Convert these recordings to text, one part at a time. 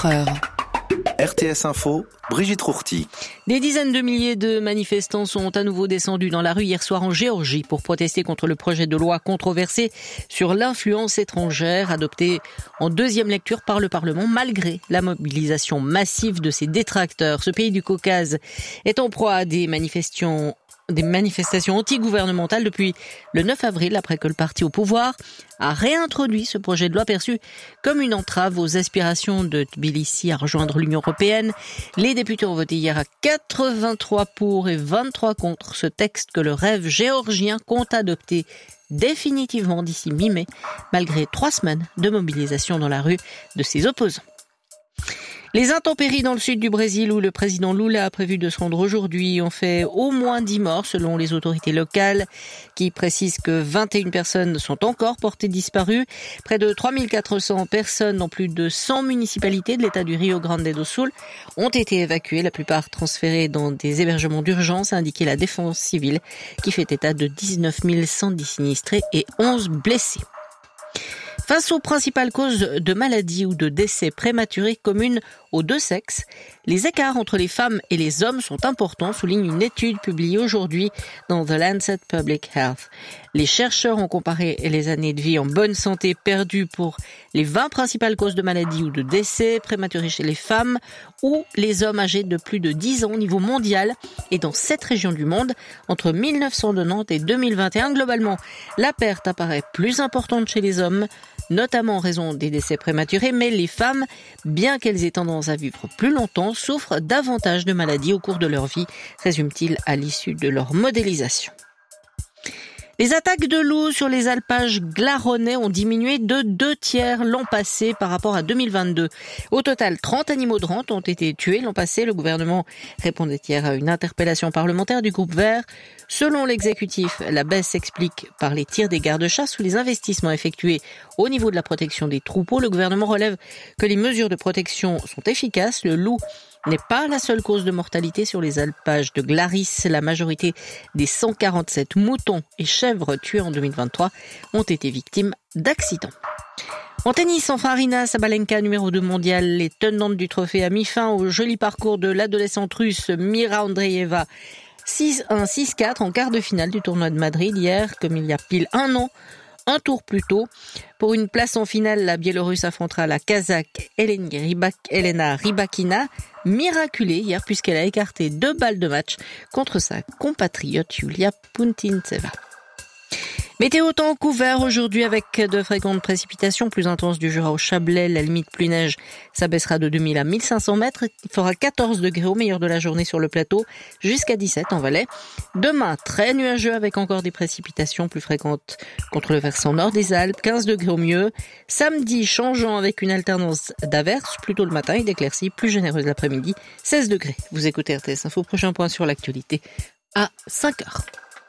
24h. RTS Info, Brigitte Rourty. Des dizaines de milliers de manifestants sont à nouveau descendus dans la rue hier soir en Géorgie pour protester contre le projet de loi controversé sur l'influence étrangère adopté en deuxième lecture par le Parlement malgré la mobilisation massive de ses détracteurs. Ce pays du Caucase est en proie à des manifestations anti-gouvernementales depuis le 9 avril, après que le parti au pouvoir a réintroduit ce projet de loi perçu comme une entrave aux aspirations de Tbilissi à rejoindre l'Union européenne. Les députés ont voté hier à 83 pour et 23 contre ce texte que le rêve géorgien compte adopter définitivement d'ici mi-mai, malgré 3 semaines de mobilisation dans la rue de ses opposants. Les intempéries dans le sud du Brésil où le président Lula a prévu de se rendre aujourd'hui ont fait au moins 10 morts selon les autorités locales qui précisent que 21 personnes sont encore portées disparues. Près de 3400 personnes dans plus de 100 municipalités de l'état du Rio Grande do Sul ont été évacuées, la plupart transférées dans des hébergements d'urgence, a indiqué la défense civile qui fait état de 19 110 sinistrés et 11 blessés. Face aux principales causes de maladies ou de décès prématurés communes aux deux sexes, les écarts entre les femmes et les hommes sont importants, souligne une étude publiée aujourd'hui dans The Lancet Public Health. Les chercheurs ont comparé les années de vie en bonne santé perdues pour les 20 principales causes de maladies ou de décès prématurés chez les femmes ou les hommes âgés de plus de 10 ans au niveau mondial et dans 7 régions du monde entre 1990 et 2021. Globalement, la perte apparaît plus importante chez les hommes, notamment en raison des décès prématurés, mais les femmes, bien qu'elles aient tendance à vivre plus longtemps, souffrent davantage de maladies au cours de leur vie, résume-t-il à l'issue de leur modélisation. Les attaques de loups sur les alpages glaronnais ont diminué de 2/3 l'an passé par rapport à 2022. Au total, 30 animaux de rente ont été tués l'an passé. Le gouvernement répondait hier à une interpellation parlementaire du groupe Vert. Selon l'exécutif, la baisse s'explique par les tirs des gardes-chasse ou les investissements effectués au niveau de la protection des troupeaux. Le gouvernement relève que les mesures de protection sont efficaces. Le loup n'est pas la seule cause de mortalité sur les alpages de Glaris. La majorité des 147 moutons et chèvres tués en 2023 ont été victimes d'accidents. En tennis, enfin Aryna Sabalenka, numéro 2 mondial, les tenantes du trophée a mis fin au joli parcours de l'adolescente russe Mira Andreeva. 6-1, 6-4 en quart de finale du tournoi de Madrid hier, comme il y a pile un an. Un tour plus tôt. Pour une place en finale, la Biélorusse affrontera la Kazakh Elena Rybakina, miraculée hier puisqu'elle a écarté 2 balles de match contre sa compatriote Yulia Putintseva. Météo temps couvert aujourd'hui avec de fréquentes précipitations plus intenses du Jura au Chablais. La limite pluie-neige s'abaissera de 2000 à 1500 mètres. Il fera 14 degrés au meilleur de la journée sur le plateau, jusqu'à 17 en Valais. Demain, très nuageux avec encore des précipitations plus fréquentes contre le versant nord des Alpes, 15 degrés au mieux. Samedi, changeant avec une alternance d'averses, plutôt le matin et d'éclaircies plus généreuses l'après-midi, 16 degrés. Vous écoutez RTS Info, prochain point sur l'actualité à 5h.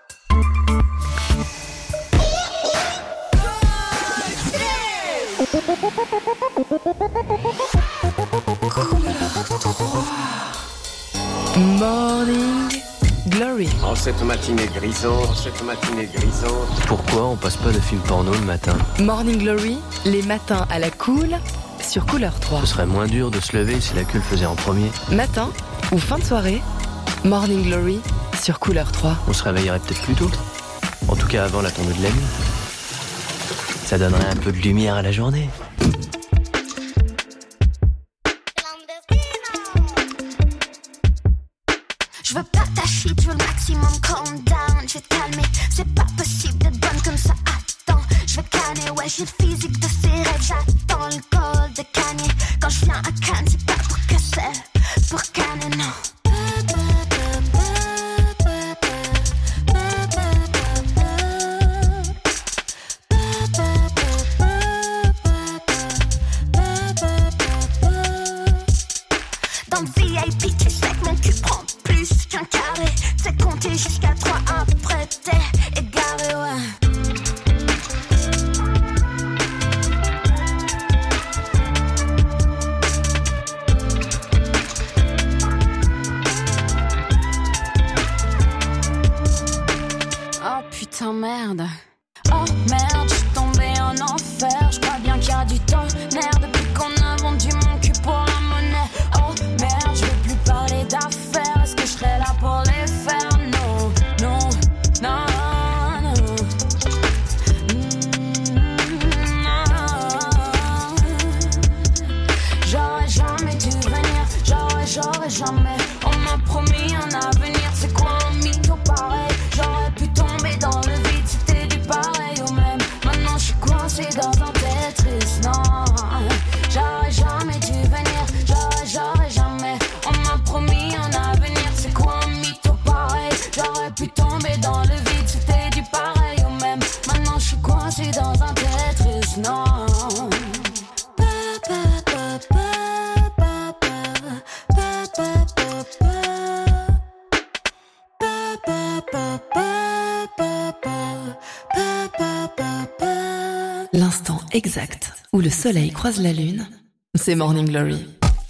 Morning Glory. En cette matinée grisante, Pourquoi on passe pas de film porno le matin ? Morning Glory, les matins à la cool sur Couleur 3. Ce serait moins dur de se lever si la queue le faisait en premier. Matin ou fin de soirée, Morning Glory sur Couleur 3. On se réveillerait peut-être plus tôt. En tout cas avant la tombée de la nuit. Ça donnerait un peu de lumière à la journée. Je veux pas ta shit, je veux le maximum, calm down. Je vais te calmer, c'est pas possible d'être bonne comme ça. Attends, je vais canner, ouais, j'ai le physique de sirène. J'attends le col de Kanye. Quand je viens à Cannes, c'est pas pour casser, pour canner, non. Dans le VIP, tu sais que mon cul prend plus qu'un carré. C'est compter jusqu'à 3, après t'es égaré, ouais. Oh putain, merde. Oh merde, je suis tombée en enfer. Je crois bien qu'il y a du temps. Merde, depuis qu'on a vendu mon cul pour la j'aurais jamais. On m'a promis un avenir, c'est quoi un mytho pareil? J'aurais pu tomber dans le vide, c'était du pareil au même. Maintenant je suis coincé dans un Tetris, non. J'aurais jamais dû venir, j'aurais jamais. On m'a promis un avenir, c'est quoi un mytho pareil? J'aurais pu tomber dans le vide, c'était du pareil au même. Maintenant je suis coincé dans un Tetris, non. L'instant exact où le soleil croise la lune, c'est Morning Glory.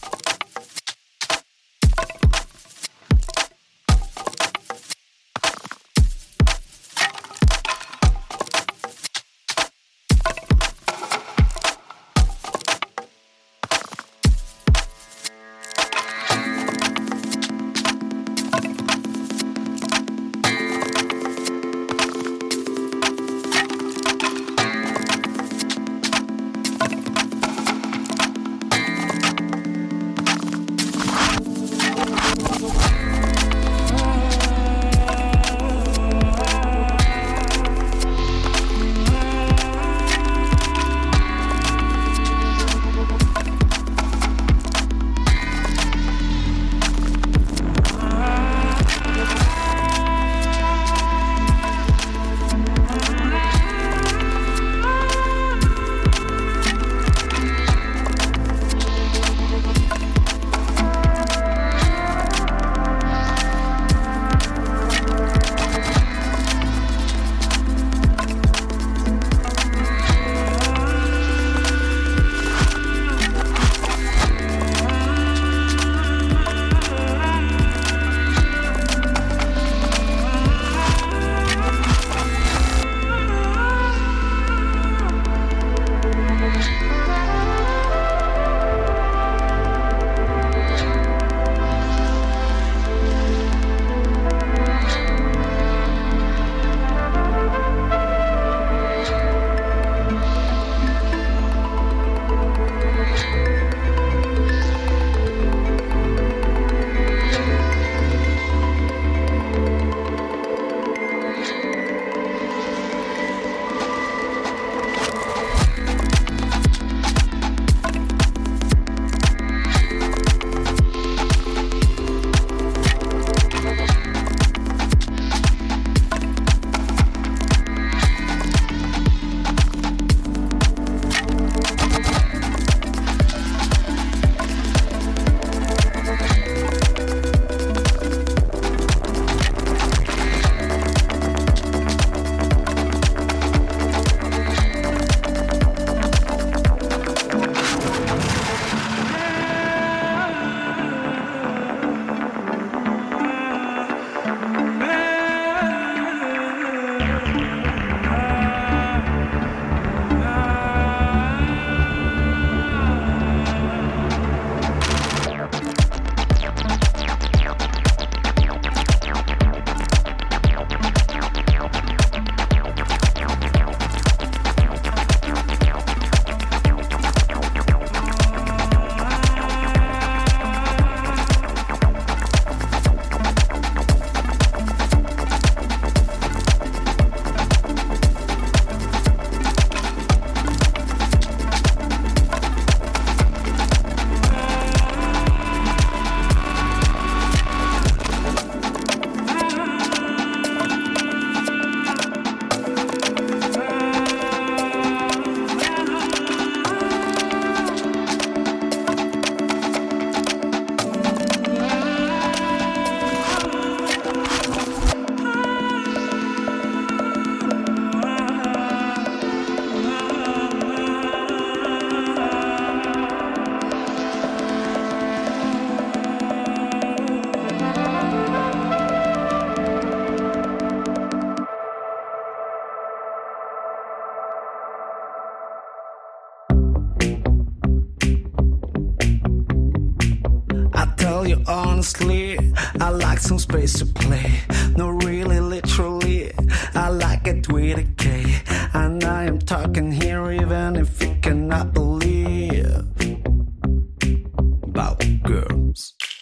honestly, I like some space to play. No, really, literally, I like it with a K. And I am talking here even if you cannot believe about girls.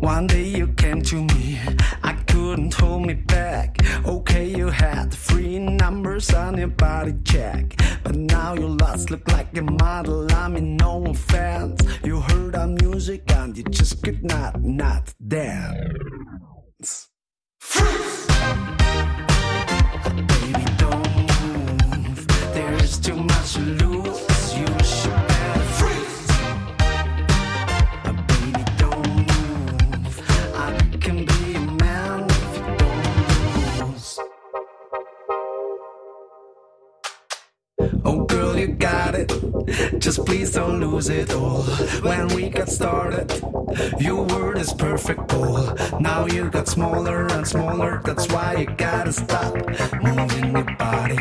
One day you came to me, I couldn't hold me back. Okay, you had 3 numbers on your body check, but now you lost, look like a model. I mean, no offense. You heard our music and you just could not dance. Freeze! Baby, don't move. There's too much to lose. You should better freeze. Baby, don't move. I can be a man if you don't lose. Oh girl, you got it. Just please don't lose it all. When we got started, your word is perfect ball. Now you got smaller and smaller. That's why you gotta stop moving your body.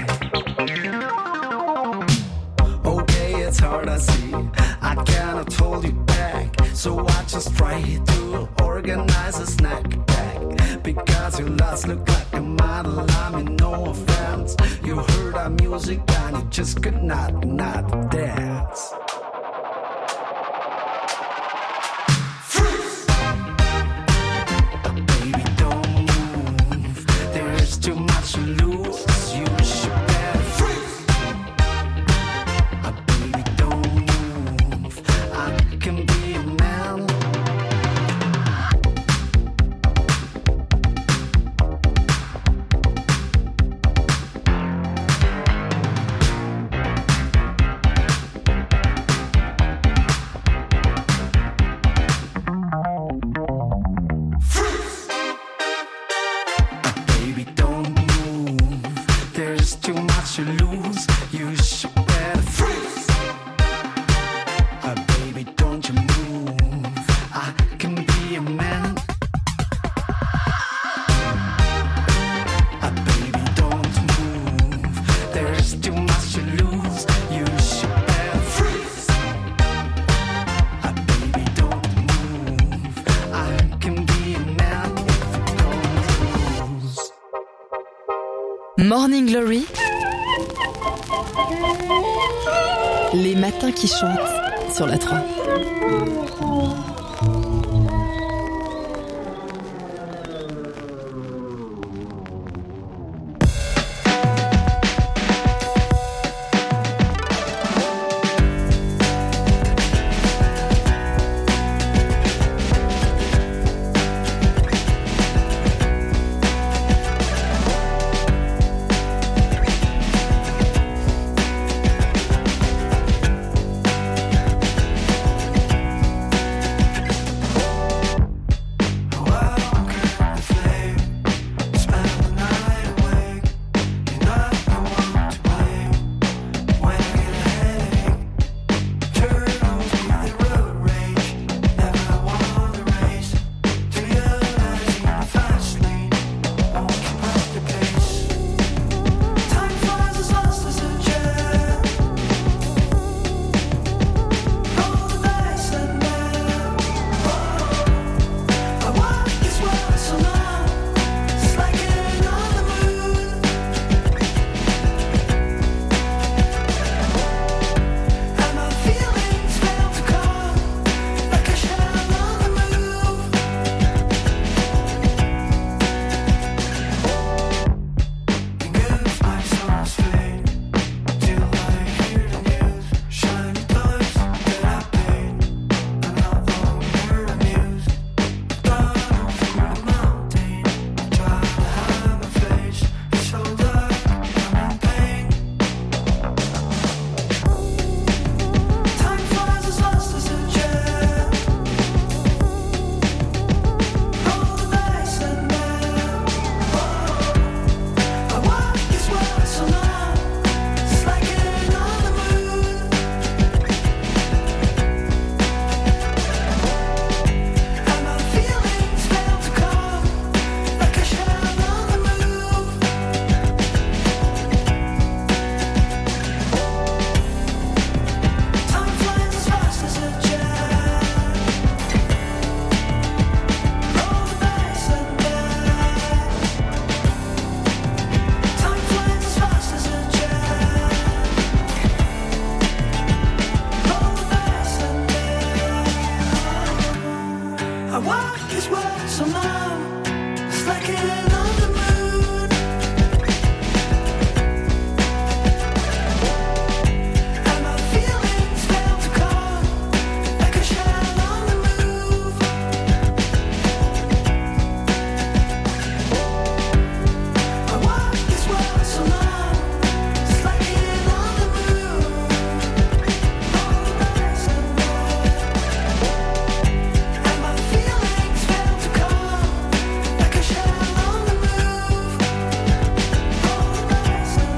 Okay, it's hard, I see. I cannot hold you back, so I just try to organize a snack pack. Because your last look like a model. I mean, no offense. You heard our music and you just could not dance. Freeze! Baby, don't move. There's too much to lose. You should better freeze. Baby, don't move. I can be a man. Baby, don't move. There's too much to lose. You should better freeze. Baby, don't you move. I can be a man. Baby, don't move. There's too much to lose. You should better freeze. Baby, don't move. I can be a man if you don't lose. Morning Glory, les matins qui chantent sur la 3. walk is what so long, it's like it on the moon. And my feelings fail to come, like a shell on the move. My walk is what so long, it's like it on the moon. All the nights and and my feelings fail to come, like a shell on the move. All the nights and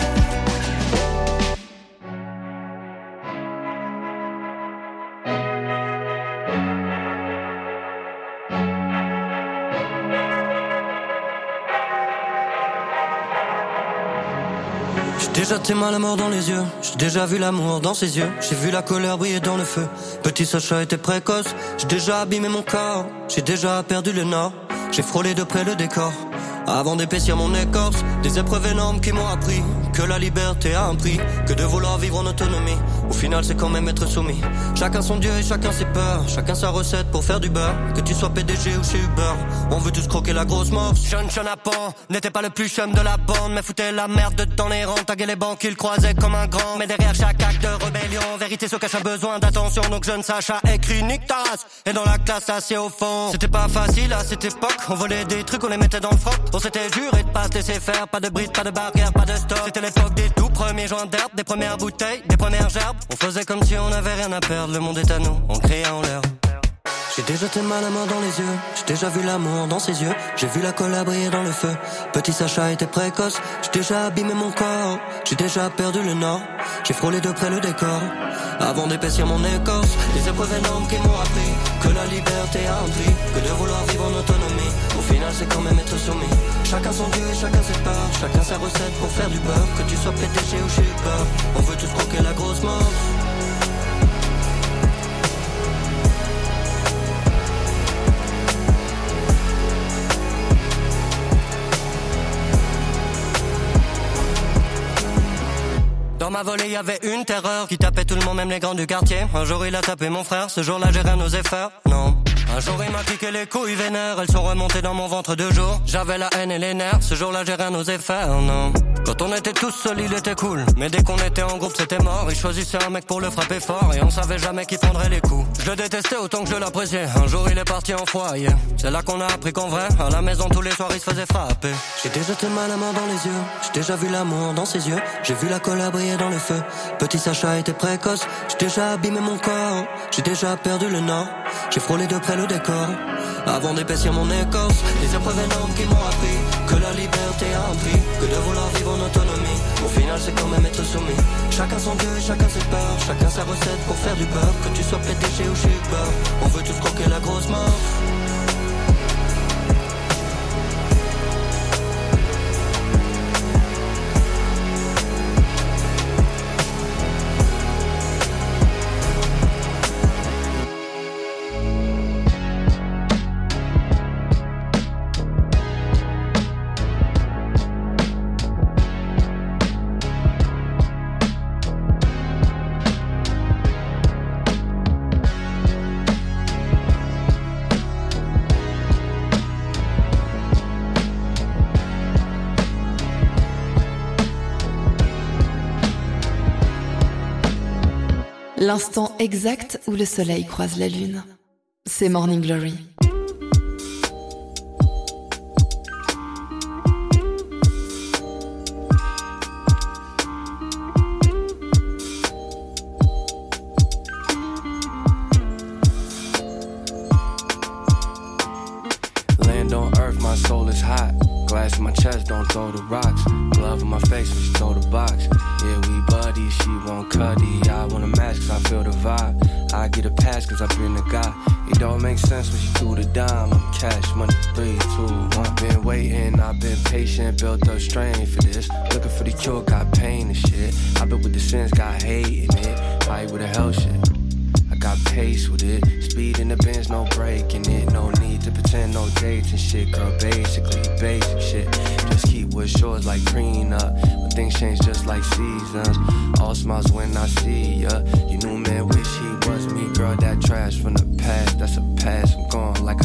J'ai déjà tes mal à mort dans les yeux, j'ai déjà vu l'amour dans ses yeux, j'ai vu la colère briller dans le feu. Petit Sacha était précoce, j'ai déjà abîmé mon corps, j'ai déjà perdu le nord, j'ai frôlé de près le décor. Avant d'épaissir mon écorce, des épreuves énormes qui m'ont appris que la liberté a un prix, que de vouloir vivre en autonomie, au final c'est quand même être soumis. Chacun son dieu et chacun ses peurs, chacun sa recette pour faire du beurre. Que tu sois PDG ou chez Uber, on veut tous croquer la grosse morse. Jeune chenapan, n'était pas le plus chum de la bande, mais foutait la merde dans les rangs, taguait les bancs qu'il croisait comme un grand. Mais derrière chaque acte de rébellion, en vérité se cache un besoin d'attention. Donc jeune Sacha écrit nique ta race, et dans la classe assis au fond. C'était pas facile à cette époque, on volait des trucs, on les mettait dans le froc. On s'était juré de pas se laisser faire, pas de bride, pas de barrière, pas de stop. C'était l'époque des tout premiers joints d'herbe, des premières bouteilles, des premières gerbes. On faisait comme si on avait rien à perdre, le monde est à nous, on criait en l'air. J'ai déjà tes mal à mort dans les yeux, j'ai déjà vu l'amour dans ses yeux, j'ai vu la colère briller dans le feu. Petit Sacha était précoce, j'ai déjà abîmé mon corps, j'ai déjà perdu le nord, j'ai frôlé de près le décor. Avant d'épaissir mon écorce, des épreuves énormes qui m'ont appris que la liberté a un prix, que de vouloir vivre en autonomie, au final c'est quand même être soumis. Chacun son dieu et chacun ses peurs, chacun sa recette pour faire du beurre. Que tu sois PDG ou chez Uber, on veut tous croquer la grosse mort. Dans ma volée y'avait une terreur qui tapait tout le monde, même les grands du quartier. Un jour il a tapé mon frère, ce jour-là j'ai rien osé faire, non. Un jour il m'a piqué les couilles vénères, elles sont remontées dans mon ventre 2 jours. J'avais la haine et les nerfs, ce jour-là j'ai rien osé faire, non. Quand on était tous seuls il était cool, mais dès qu'on était en groupe c'était mort. Il choisissait un mec pour le frapper fort, et on savait jamais qui prendrait les coups. Je le détestais autant que je l'appréciais, un jour il est parti en foyer. C'est là qu'on a appris qu'en vrai, à la maison tous les soirs il se faisait frapper. J'ai déjà tes mal à mort dans les yeux, j'ai déjà vu l'amour dans ses yeux, j'ai vu la colère briller dans le feu. Petit Sacha était précoce, j'ai déjà abîmé mon corps, j'ai déjà perdu le nord, j'ai frôlé de près le décor. Avant d'épaissir mon écorce, des épreuves énormes qui m'ont appris que la liberté a un prix, que de vouloir vivre en autonomie, au final c'est quand même être soumis. Chacun son dieu et chacun ses peurs, chacun sa recette pour faire du beurre. Que tu sois PDG ou chez Uber, on veut tous croquer la grosse mort. L'instant exact où le soleil croise la lune. C'est Morning Glory. Land on earth, my soul is hot. Glass in my chest, don't throw the rocks. Glove in my face when she throw the box. Yeah, we buddies, she won't cuddy. I want a match cause I feel the vibe. I get a pass cause I been the guy. It don't make sense when she threw the dime. I'm cash, money, 3, 2, 1. Been waiting, I've been patient. Built up strain for this. Looking for the cure, got pain and shit. I've been with the sins, got hate in it. Fight with the hell shit. I got pace with it. Speed in the Benz, no breaking it. No need to pretend, no dates and shit. Girl, basically basic shit. Just keep what's yours like prenup. When things change just like seasons. All smiles when I see ya. You knew man wish he was me. Girl, that trash from the past, that's a pass. I'm gone like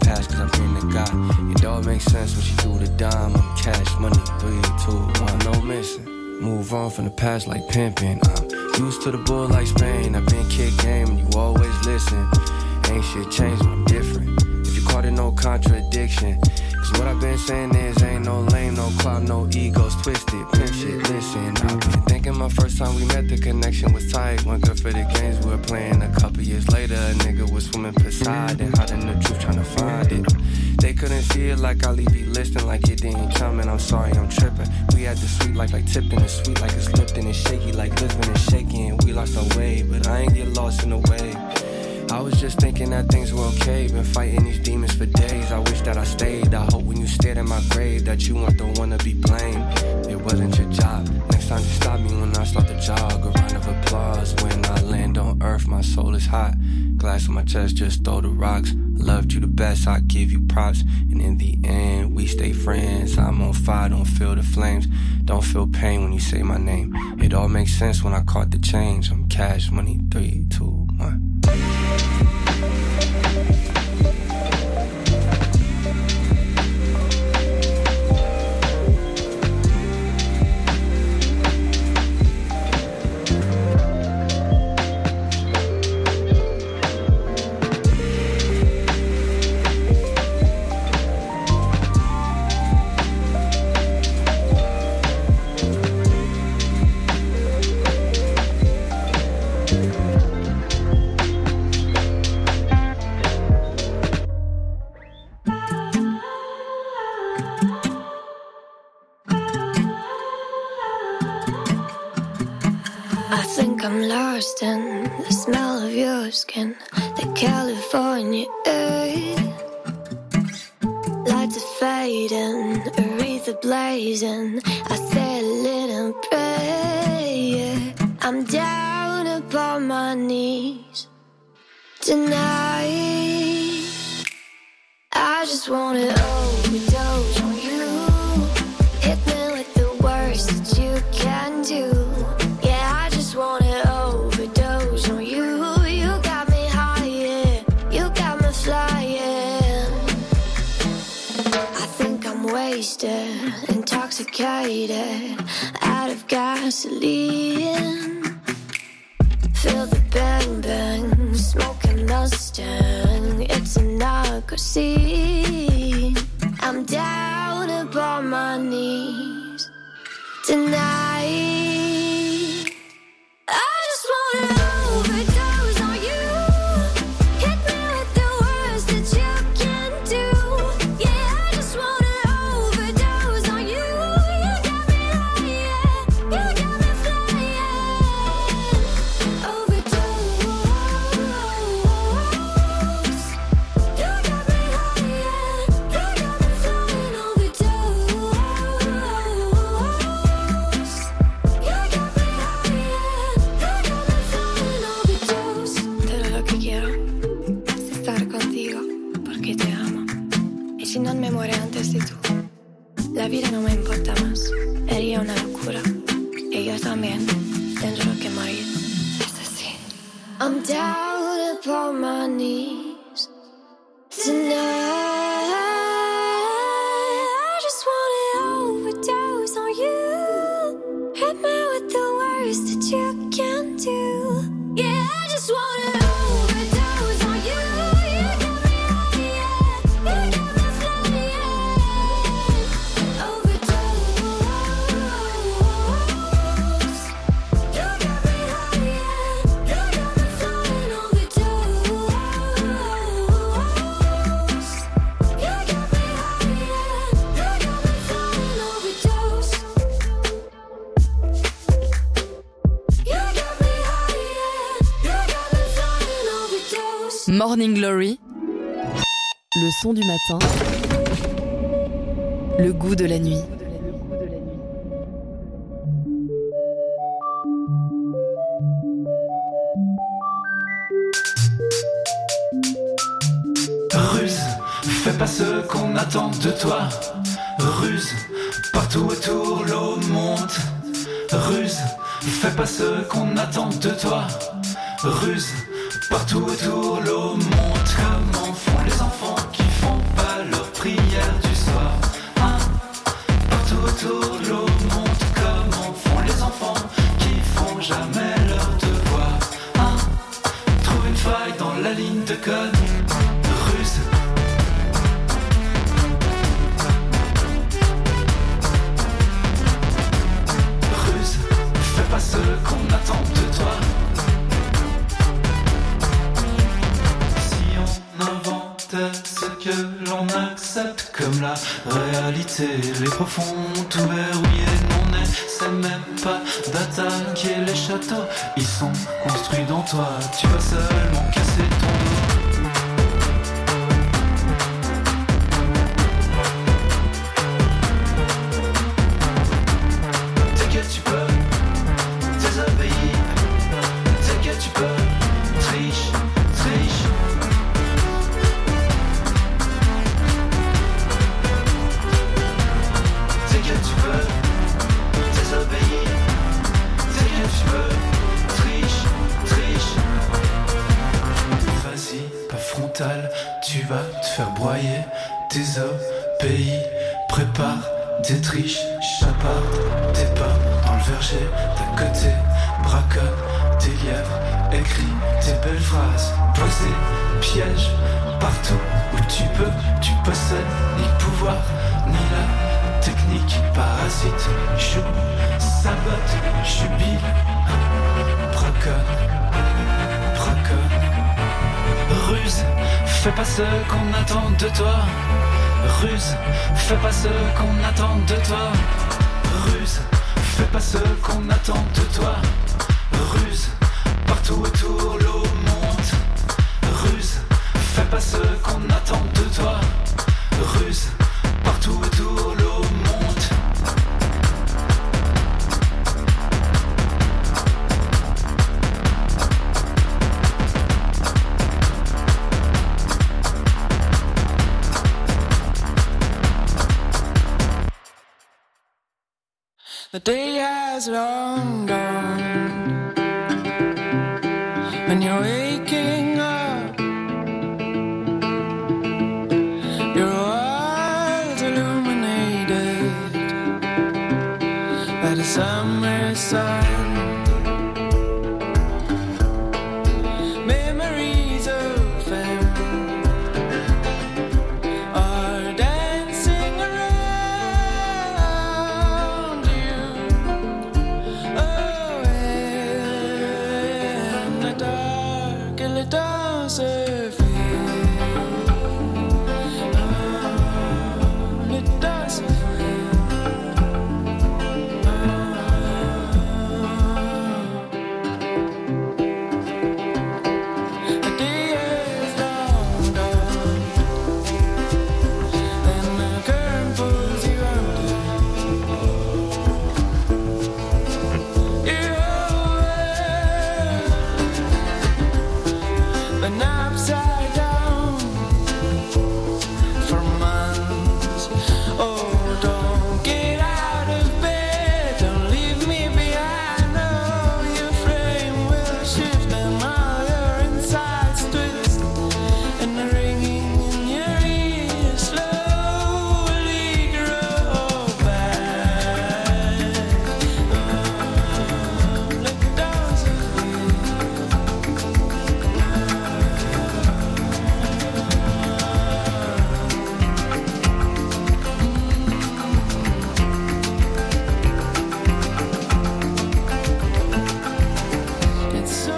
past cause I'm in the guy. It all makes sense when she threw the dime. I'm cash, money, 3, 2, 1, no missing. Move on from the past like pimping. I'm used to the bull like Spain. I've been kick game and you always listen. Ain't shit changed, but I'm different. If you caught it, no contradiction. Cause what I've been saying is ain't no lame, no clout, no egos twisted. Pimp shit, listen. I've been thinking my first time we met, the connection was tight. Went good for the games we were playing. A couple years later, a nigga was swimming beside and hiding the truth, trying to find it. They couldn't see it like Ali be listening, like it didn't come, and I'm sorry, I'm tripping. We had the sweet like tipped in the sweet like it's lipped and it's shaky like Lisbon is shaking. We lost our way, but I ain't get lost in the way. I was just thinking that things were okay. Been fighting these demons for days. I wish that I stayed. I hope when you stared at my grave that you weren't the one to be blamed. It wasn't your job. Next time you stop me when I start to jog. A round of applause when I land on earth. My soul is hot. Glass on my chest, just throw the rocks. I loved you the best, I give you props. And in the end, we stay friends. I'm on fire, don't feel the flames. Don't feel pain when you say my name. It all makes sense when I caught the change. I'm cash money, 3, 2, 1. In the smell of your skin, the California air. Lights are fading, Aretha blazing. I say a little prayer. I'm down upon my knees tonight. I just wanna overdose on you. Hit me with the worst that you can do. Yeah, I just wanna overdose on you. You got me high, yeah. You got me flying. I think I'm wasted, intoxicated, out of gasoline. Feel the bang bang, smoking Mustang. It's a narco scene. I'm down upon my knees tonight. La vida no me importa más, sería una locura. Y yo también tendré que morir. Es así. I'm down upon my knees tonight. I just wanna overdose on you. Hit me with the worst that you can do. Yeah, I just wanna overdose on you. You got me high, yeah. You got me flying. Morning Glory, le son du matin, le goût de la nuit. Ruse, fais pas ce qu'on attend de toi. Ruse, partout autour l'eau monte. Ruse, fais pas ce qu'on attend de toi. Ruse, partout autour l'eau monte. Comment font les enfants qui font de code, ruse. Ruse, fais pas ce qu'on attend de toi. Si on inventait ce que l'on accepte comme la réalité, les profonds ouverts où on est, c'est même pas d'attaquer les châteaux, ils sont construits dans toi, tu vas seulement casser ton dos. T'inquiète, tu peux désobéir, t'inquiète, tu peux triche, triche. T'inquiète, tu peux désobéir, t'inquiète, tu peux triche, triche. Vas-y, pas frontal, tu vas te faire broyer. Désobéis, prépare des triches, chaparde tes pas dans le verger d'à côté, braconne tes lièvres, écris tes belles phrases, posez piège partout où tu peux, tu possèdes ni le pouvoir ni la technique, parasite, joue, sabote, jubile, braconne, braconne, ruse, fais pas ce qu'on attend de toi. Ruse, fais pas ce qu'on attend de toi. Ruse, fais pas ce qu'on attend de toi. Ruse, partout autour l'eau monte. Ruse, fais pas ce qu'on attend de toi. Ruse, partout autour l'eau monte. The day has long gone, and you're waking up. Your eyes illuminated by the summer sun. Memories of them are dancing around you. Oh, in the dark, in the desert field. Oh, in the desert field. The day is long gone, and the curtain pulls you under. You're away, been upside down for months. Oh, don't get out of bed, don't leave me behind. Oh, your frame will shift and all your insides twist, and the ringing in your ears slowly grow back. Oh, let the doors It's so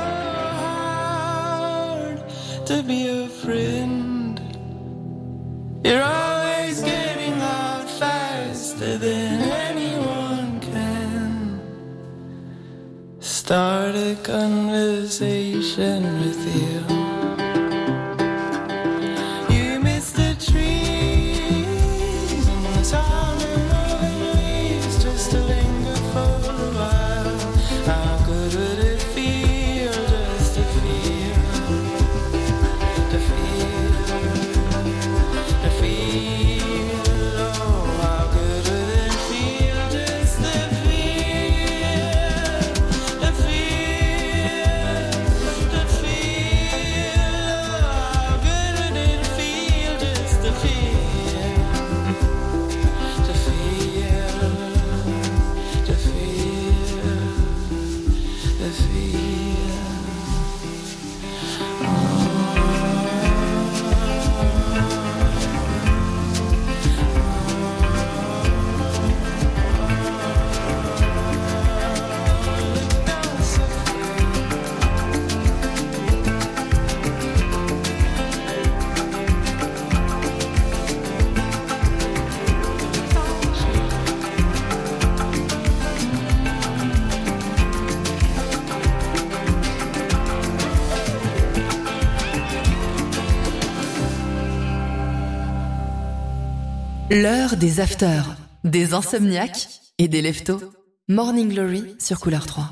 hard to be a friend. You're always getting out faster than anyone can. Start a conversation with you. You miss the trees and the sound of moving leaves just to linger for a while. How good would it feel just to feel, to feel, to feel? Oh, how good would it feel just to feel, to feel, to feel? L'heure des afters, des insomniaques et des leftos. Morning Glory sur Couleur 3.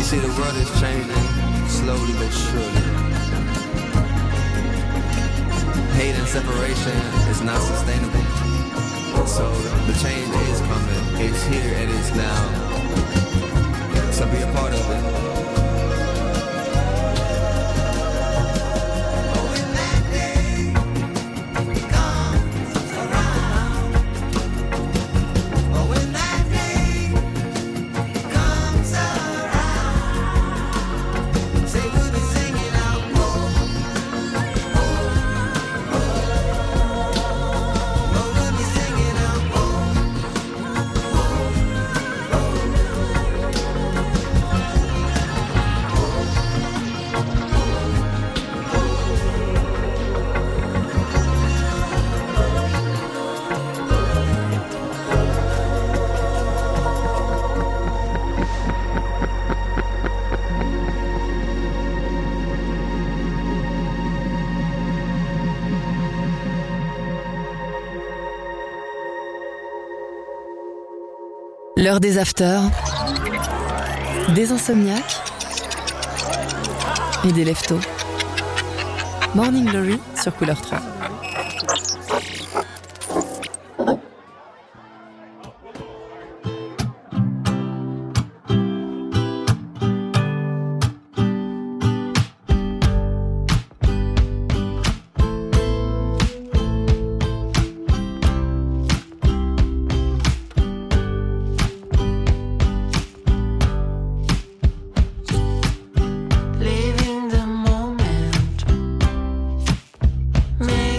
See, the world is changing slowly but surely. Hate and separation is not sustainable. So the change is coming. It's here and it's now. So be a part of it. L'heure des afters, des insomniaques et des leftos. Morning Glory sur Couleur 3. Living the moment, make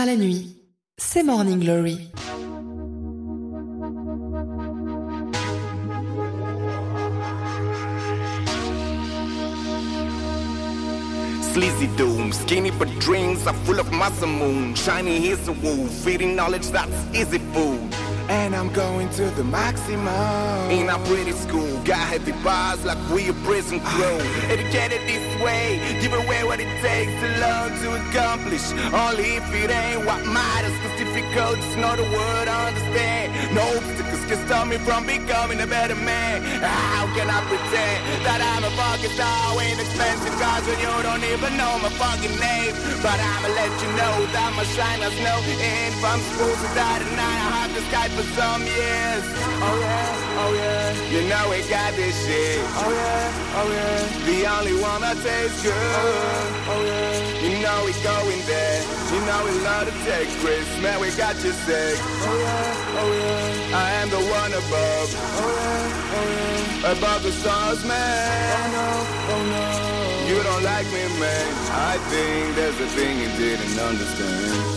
la nuit, c'est Morning Glory. Sleazy doom, skinny but dreams are full of muscle moon. Shiny here's a wolf, feeding knowledge that's easy food. And I'm going to the maximum. In a pretty school, got heavy bars like we a prison crew. Educated this way, give away what it takes to learn to accomplish. Only if it ain't what matters, cause difficulty's not a word I understand. No obstacles can stop me from becoming a better man. How can I pretend that I'm a fucking star in expensive cars when you don't even know my fucking name? But I'ma let you know that my shine has no end. If I'm supposed to die tonight, I have to Skype for some years. Oh yeah, oh yeah. You know we got this shit. Oh yeah, oh yeah. The only one that tastes good. Oh yeah. You know we going there. You know we love to take risks. Man, we got you sick. Oh yeah, oh yeah. I am the one above. Oh yeah, oh yeah. Above the stars, man. Oh no, oh no. You don't like me, man. I think there's a thing you didn't understand.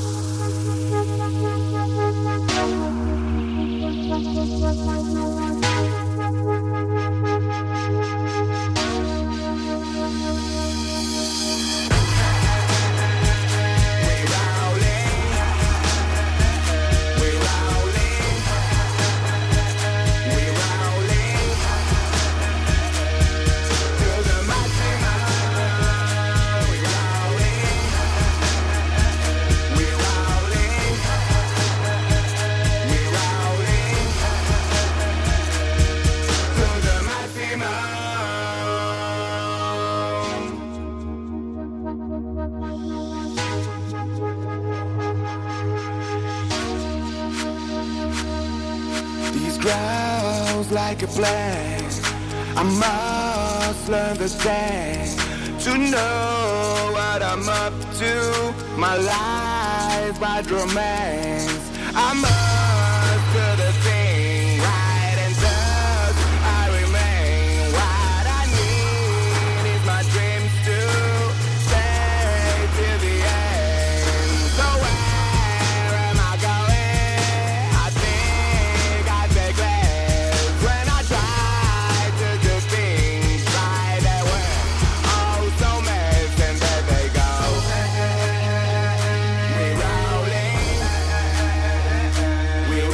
Like a plan, I must learn the dance to know what I'm up to. My life by romance, I must do the thing right, and thus I remain. What I need is my dreams to stay till the end. So where am I going? I think I take less. We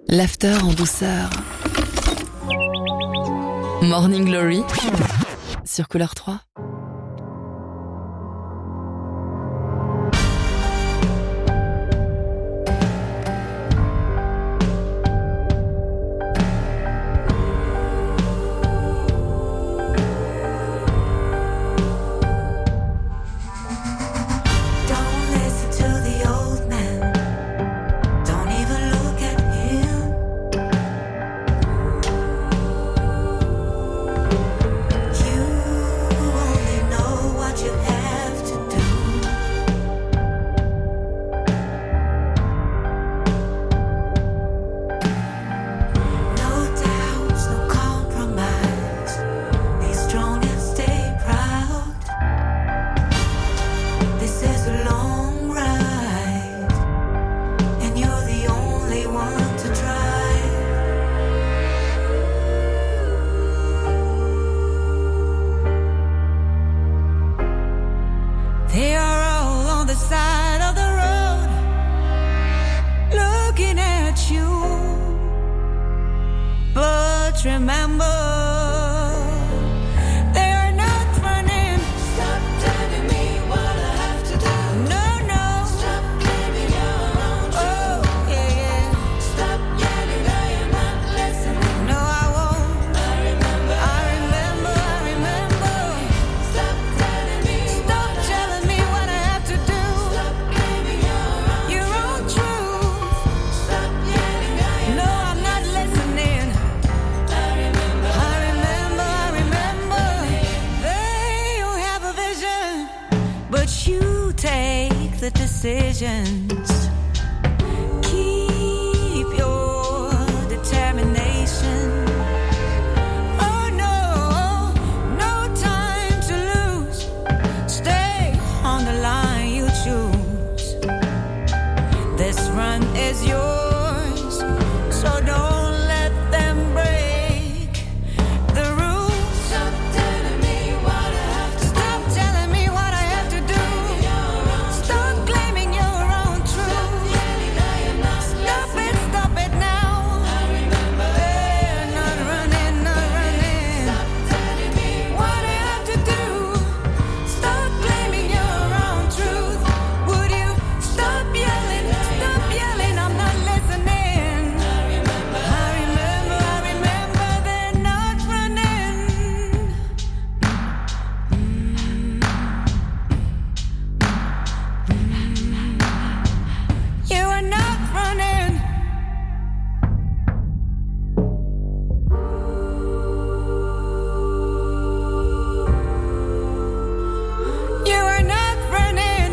L'after en douceur. Morning Glory sur Couleur 3. Decisions. Keep your determination. Oh no, no time to lose. Stay on the line you choose. This run is yours, so don't let them break the rules. Stop telling me what I have to do. Stop telling me what I have to do. Stop claiming your own truth. Stop it now. Not running, not running. Stop telling me what I have to do. Stop claiming your own truth. Would you stop yelling? Stop yelling, I'm not listening. I remember, they're not running. You are not running. You are not running.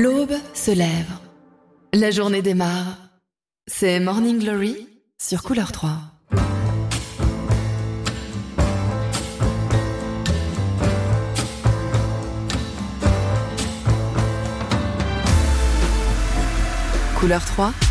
L'aube se lève. La journée démarre. C'est Morning Glory sur Couleur 3. Couleur 3,